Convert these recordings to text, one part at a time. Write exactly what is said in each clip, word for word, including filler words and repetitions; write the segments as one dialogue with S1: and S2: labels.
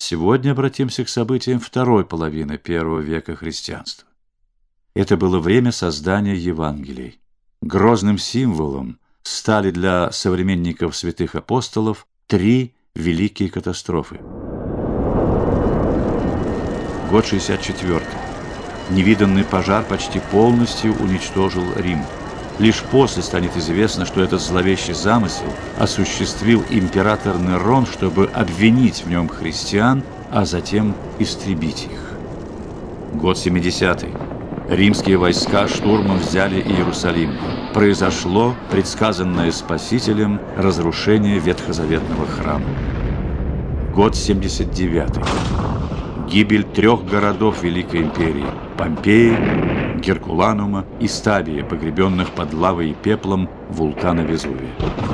S1: Сегодня обратимся к событиям второй половины первого века христианства. Это было время создания Евангелий. Грозным символом стали для современников святых апостолов три великие катастрофы. Год шестьдесят четвёртый. Невиданный пожар почти полностью уничтожил Рим. Лишь после станет известно, что этот зловещий замысел осуществил император Нерон, чтобы обвинить в нем христиан, а затем истребить их. Год семидесятый. Римские войска штурмом взяли Иерусалим. Произошло предсказанное Спасителем разрушение ветхозаветного храма. Год семьдесят девятый. Гибель трех городов Великой империи – Помпеи, Геркуланума и Стабия, погребенных под лавой и пеплом вулкана Везувия.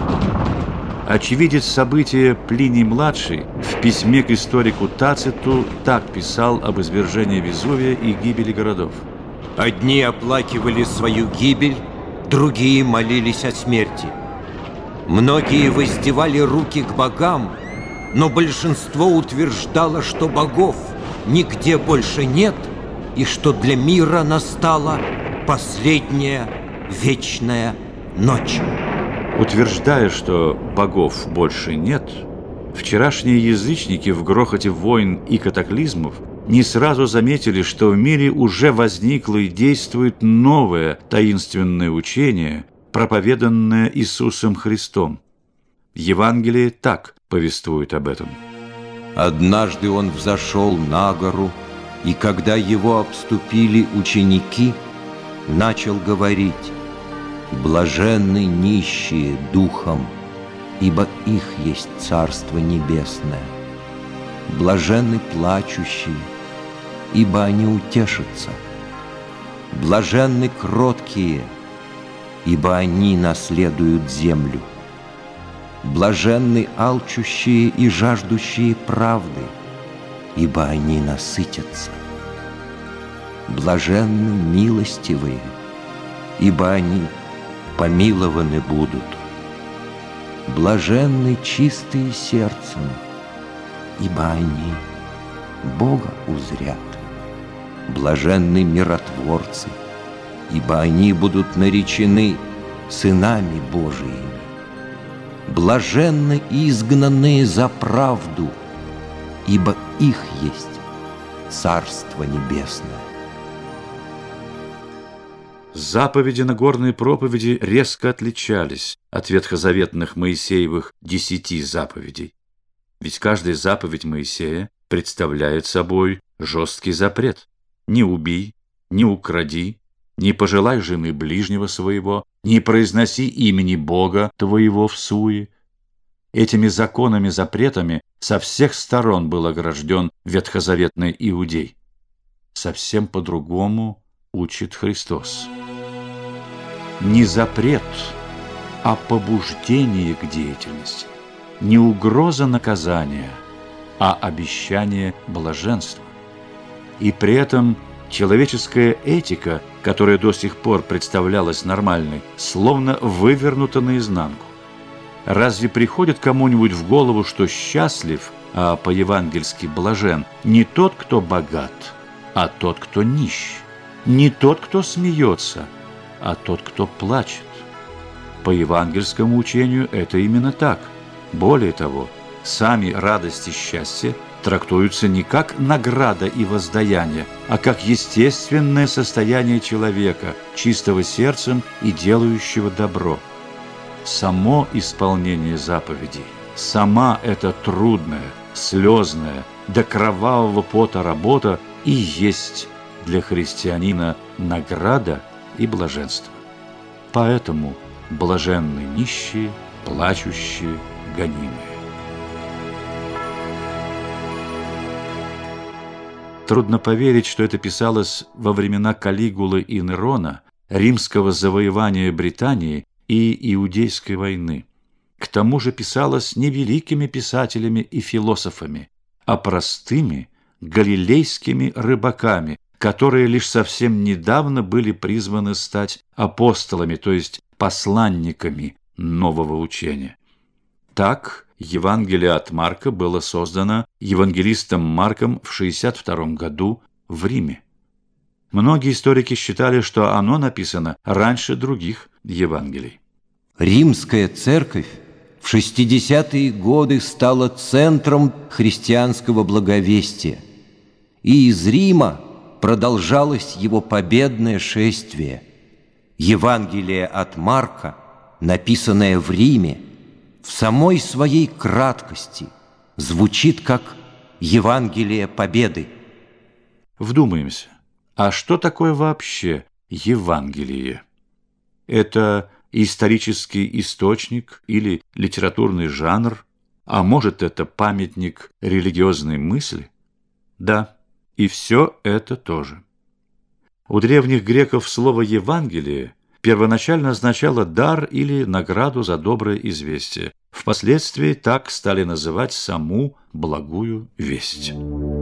S1: Очевидец события Плиний-младший в письме к историку Тациту так писал об извержении Везувия и гибели городов.
S2: «Одни оплакивали свою гибель, другие молились о смерти. Многие воздевали руки к богам, но большинство утверждало, что богов нигде больше нет, и что для мира настала последняя вечная ночь».
S1: Утверждая, что богов больше нет, вчерашние язычники в грохоте войн и катаклизмов не сразу заметили, что в мире уже возникло и действует новое таинственное учение, проповеданное Иисусом Христом. Евангелие так повествует об этом.
S2: «Однажды он взошел на гору, и когда его обступили ученики, начал говорить: блаженны нищие духом, ибо их есть Царство Небесное. Блаженны плачущие, ибо они утешатся. Блаженны кроткие, ибо они наследуют землю. Блаженны алчущие и жаждущие правды, ибо они насытятся. Блаженны милостивые, ибо они помилованы будут. Блаженны чистые сердцем, ибо они Бога узрят. Блаженны миротворцы, ибо они будут наречены сынами Божиими. Блаженны изгнанные за правду, ибо их есть Царство Небесное.
S1: Заповеди Нагорной проповеди резко отличались от ветхозаветных Моисеевых десяти заповедей. Ведь каждая заповедь Моисея представляет собой жесткий запрет: не убий, не укради, не пожелай жены ближнего своего, не произноси имени Бога твоего всуе. Этими законами-запретами со всех сторон был огражден ветхозаветный иудей. Совсем по-другому учит Христос. Не запрет, а побуждение к деятельности. Не угроза наказания, а обещание блаженства. И при этом человеческая этика, которая до сих пор представлялась нормальной, словно вывернута наизнанку. Разве приходит кому-нибудь в голову, что счастлив, а по-евангельски блажен, не тот, кто богат, а тот, кто нищ, не тот, кто смеется, а тот, кто плачет? По евангельскому учению это именно так. Более того, сами радость и счастье трактуются не как награда и воздаяние, а как естественное состояние человека, чистого сердцем и делающего добро. Само исполнение заповедей, сама эта трудная, слезная, до кровавого пота работа и есть для христианина награда и блаженство. Поэтому блаженны нищие, плачущие, гонимые. Трудно поверить, что это писалось во времена Калигулы и Нерона, римского завоевания Британии и Иудейской войны. К тому же писалось не великими писателями и философами, а простыми галилейскими рыбаками, которые лишь совсем недавно были призваны стать апостолами, то есть посланниками нового учения. Так Евангелие от Марка было создано евангелистом Марком в шестьдесят втором году в Риме. Многие историки считали, что оно написано раньше других Евангелий.
S2: Римская церковь в шестидесятые годы стала центром христианского благовестия, и из Рима продолжалось его победное шествие. Евангелие от Марка, написанное в Риме, в самой своей краткости звучит как Евангелие победы.
S1: Вдумаемся, а что такое вообще Евангелие? Это исторический источник или литературный жанр, а может, это памятник религиозной мысли? Да, и все это тоже. У древних греков слово «Евангелие» первоначально означало дар или награду за доброе известие. Впоследствии так стали называть саму благую весть.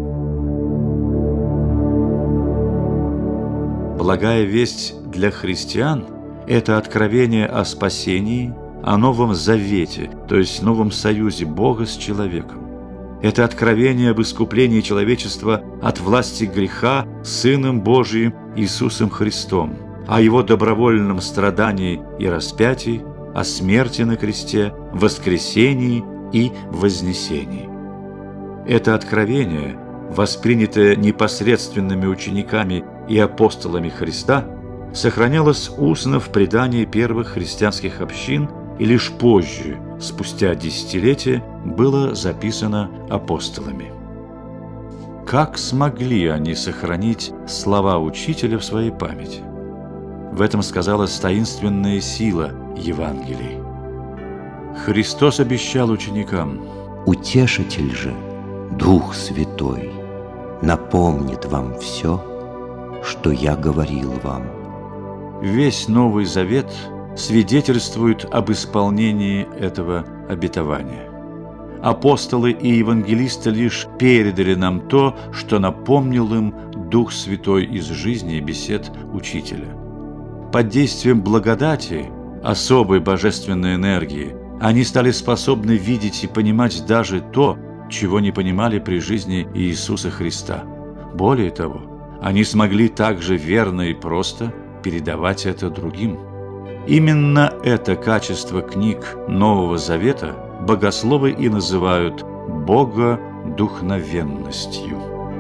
S1: Благая весть для христиан – это откровение о спасении, о новом завете, то есть новом союзе Бога с человеком. Это откровение об искуплении человечества от власти греха Сыном Божиим Иисусом Христом, о Его добровольном страдании и распятии, о смерти на кресте, воскресении и вознесении. Это откровение, воспринятое непосредственными учениками и апостолами Христа, сохранялось устно в предании первых христианских общин и лишь позже, спустя десятилетия, было записано апостолами. Как смогли они сохранить слова учителя в своей памяти? В этом сказалась таинственная сила Евангелий. Христос обещал ученикам:
S2: «Утешитель же, Дух Святой, напомнит вам все, что я говорил вам».
S1: Весь Новый Завет свидетельствует об исполнении этого обетования. Апостолы и евангелисты лишь передали нам то, что напомнил им Дух Святой из жизни и бесед учителя. Под действием благодати, особой божественной энергии, они стали способны видеть и понимать даже то, чего не понимали при жизни Иисуса Христа. Более того, они смогли также верно и просто передавать это другим. Именно это качество книг Нового Завета богословы и называют богодухновенностью.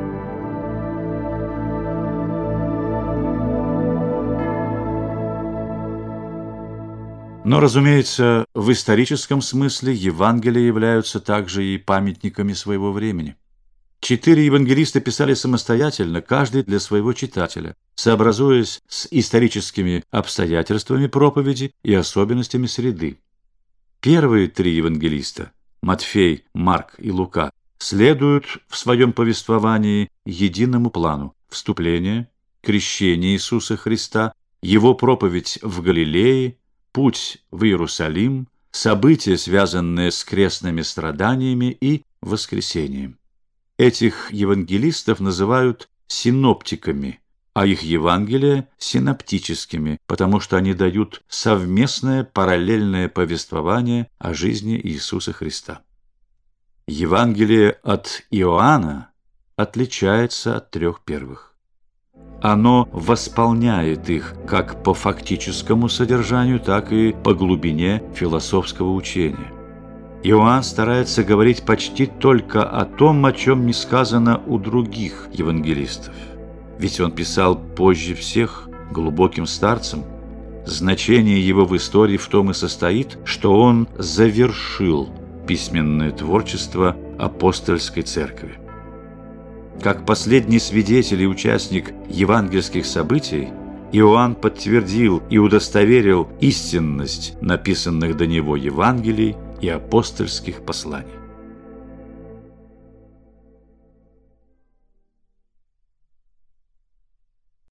S1: Но, разумеется, в историческом смысле Евангелия являются также и памятниками своего времени. Четыре евангелиста писали самостоятельно, каждый для своего читателя, сообразуясь с историческими обстоятельствами проповеди и особенностями среды. Первые три евангелиста – Матфей, Марк и Лука – следуют в своем повествовании единому плану – вступление, крещение Иисуса Христа, Его проповедь в Галилее, путь в Иерусалим, события, связанные с крестными страданиями и воскресением. Этих евангелистов называют синоптиками, а их Евангелия – синоптическими, потому что они дают совместное параллельное повествование о жизни Иисуса Христа. Евангелие от Иоанна отличается от трех первых. Оно восполняет их как по фактическому содержанию, так и по глубине философского учения. Иоанн старается говорить почти только о том, о чем не сказано у других евангелистов. Ведь он писал позже всех, глубоким старцем. Значение его в истории в том и состоит, что он завершил письменное творчество апостольской церкви. Как последний свидетель и участник евангельских событий, Иоанн подтвердил и удостоверил истинность написанных до него Евангелий и апостольских посланий.